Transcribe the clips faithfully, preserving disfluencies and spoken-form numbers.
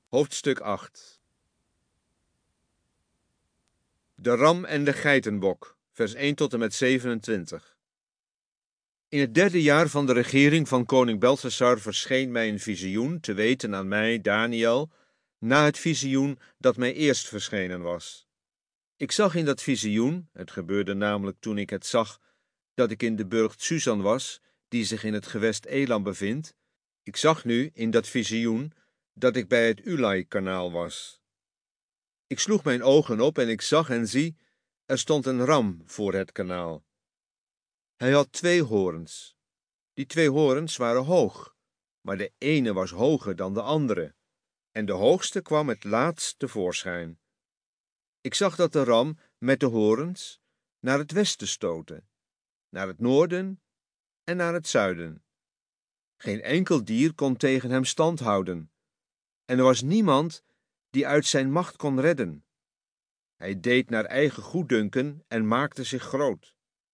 Hoofdstuk acht. De ram en de geitenbok, vers één tot en met zevenentwintig. In het derde jaar van de regering van koning Belshazzar verscheen mij een visioen, te weten aan mij, Daniel, na het visioen dat mij eerst verschenen was. Ik zag in dat visioen, het gebeurde namelijk toen ik het zag, dat ik in de burcht Susan was, die zich in het gewest Elam bevindt. Ik zag nu in dat visioen dat ik bij het Ulai-kanaal was. Ik sloeg mijn ogen op en ik zag en zie, er stond een ram voor het kanaal. Hij had twee hoorns. Die twee hoorns waren hoog, maar de ene was hoger dan de andere, en de hoogste kwam het laatst tevoorschijn. Ik zag dat de ram met de hoorns naar het westen stootte, naar het noorden en naar het zuiden. Geen enkel dier kon tegen hem stand houden, en er was niemand die uit zijn macht kon redden. Hij deed naar eigen goeddunken en maakte zich groot.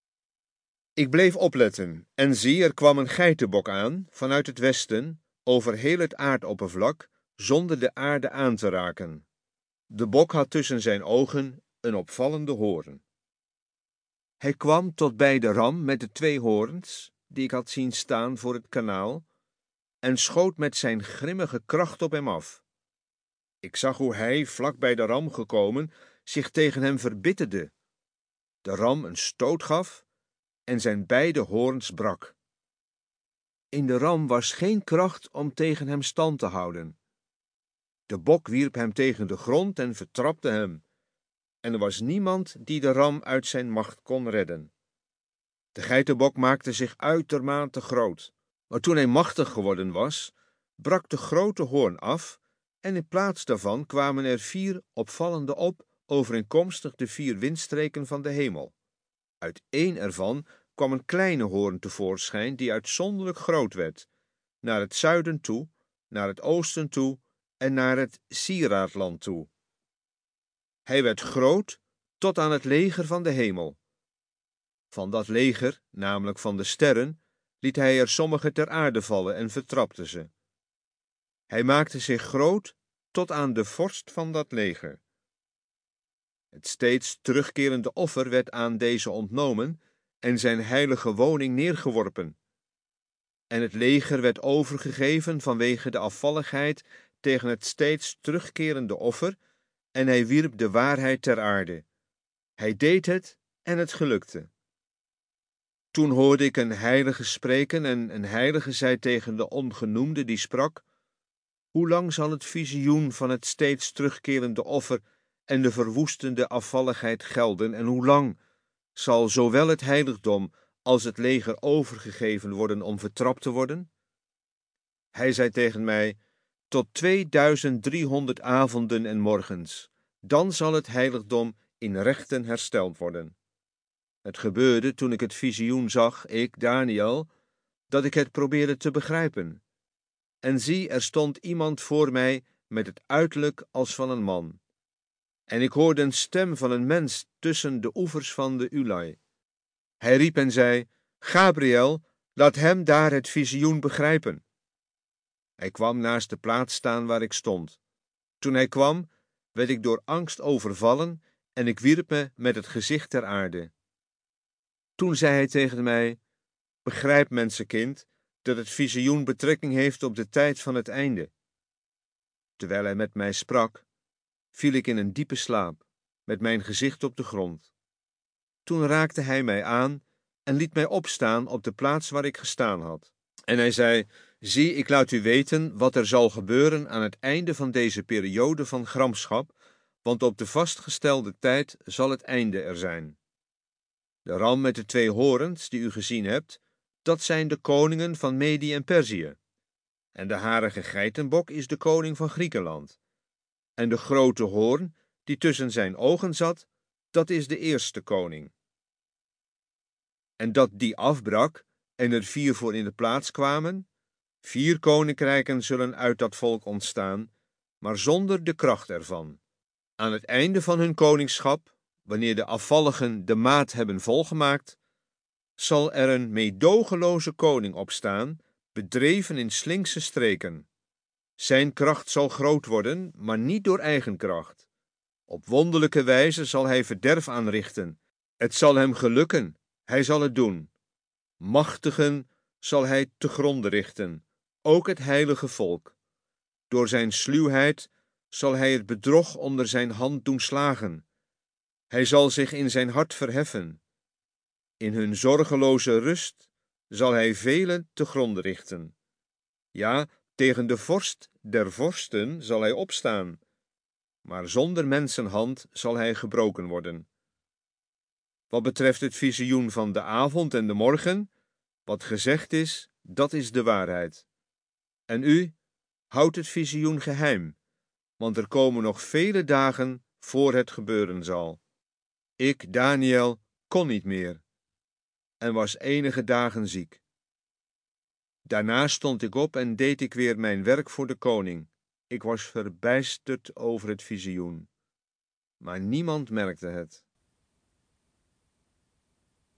Ik bleef opletten, en zie, er kwam een geitenbok aan, vanuit het westen, over heel het aardoppervlak, zonder de aarde aan te raken. De bok had tussen zijn ogen een opvallende hoorn. Hij kwam tot bij de ram met de twee hoorns, die ik had zien staan voor het kanaal, en schoot met zijn grimmige kracht op hem af. Ik zag hoe hij, vlak bij de ram gekomen, zich tegen hem verbitterde. De ram een stoot gaf en zijn beide hoorns brak. In de ram was geen kracht om tegen hem stand te houden. De bok wierp hem tegen de grond en vertrapte hem, en er was niemand die de ram uit zijn macht kon redden. De geitenbok maakte zich uitermate groot, maar toen hij machtig geworden was, brak de grote hoorn af, en in plaats daarvan kwamen er vier opvallende op, overeenkomstig de vier windstreken van de hemel. Uit één ervan kwam een kleine hoorn tevoorschijn, die uitzonderlijk groot werd, naar het zuiden toe, naar het oosten toe en naar het Sieraadland toe. Hij werd groot tot aan het leger van de hemel. Van dat leger, namelijk van de sterren, liet hij er sommige ter aarde vallen en vertrapte ze. Hij maakte zich groot tot aan de vorst van dat leger. Het steeds terugkerende offer werd aan deze ontnomen en zijn heilige woning neergeworpen. En het leger werd overgegeven vanwege de afvalligheid tegen het steeds terugkerende offer, en hij wierp de waarheid ter aarde. Hij deed het en het gelukte. Toen hoorde ik een heilige spreken, en een heilige zei tegen de ongenoemde die sprak: hoe lang zal het visioen van het steeds terugkerende offer en de verwoestende afvalligheid gelden, en hoe lang zal zowel het heiligdom als het leger overgegeven worden om vertrapt te worden? Hij zei tegen mij: tot tweeduizend driehonderd avonden en morgens, dan zal het heiligdom in rechten hersteld worden. Het gebeurde toen ik het visioen zag, ik, Daniel, dat ik het probeerde te begrijpen. En zie, er stond iemand voor mij met het uiterlijk als van een man. En ik hoorde een stem van een mens tussen de oevers van de Ulai. Hij riep en zei: Gabriel, laat hem daar het visioen begrijpen. Hij kwam naast de plaats staan waar ik stond. Toen hij kwam, werd ik door angst overvallen en ik wierp me met het gezicht ter aarde. Toen zei hij tegen mij: begrijp, mensenkind, dat het visioen betrekking heeft op de tijd van het einde. Terwijl hij met mij sprak, viel ik in een diepe slaap, met mijn gezicht op de grond. Toen raakte hij mij aan en liet mij opstaan op de plaats waar ik gestaan had. En hij zei: zie, ik laat u weten wat er zal gebeuren aan het einde van deze periode van gramschap, want op de vastgestelde tijd zal het einde er zijn. De ram met de twee hoorns die u gezien hebt, dat zijn de koningen van Medië en Perzië. En de harige geitenbok is de koning van Griekenland. En de grote hoorn, die tussen zijn ogen zat, dat is de eerste koning. En dat die afbrak, en er vier voor in de plaats kwamen, vier koninkrijken zullen uit dat volk ontstaan, maar zonder de kracht ervan. Aan het einde van hun koningschap, wanneer de afvalligen de maat hebben volgemaakt, zal er een meedogenloze koning opstaan, bedreven in slinkse streken. Zijn kracht zal groot worden, maar niet door eigen kracht. Op wonderlijke wijze zal hij verderf aanrichten. Het zal hem gelukken, hij zal het doen. Machtigen zal hij te gronde richten, ook het heilige volk. Door zijn sluwheid zal hij het bedrog onder zijn hand doen slagen. Hij zal zich in zijn hart verheffen. In hun zorgeloze rust zal hij velen te gronde richten. Ja, tegen de vorst der vorsten zal hij opstaan, maar zonder mensenhand zal hij gebroken worden. Wat betreft het visioen van de avond en de morgen, wat gezegd is, dat is de waarheid. En u, houdt het visioen geheim, want er komen nog vele dagen voor het gebeuren zal. Ik, Daniel, kon niet meer en was enige dagen ziek. Daarna stond ik op en deed ik weer mijn werk voor de koning. Ik was verbijsterd over het visioen, maar niemand merkte het.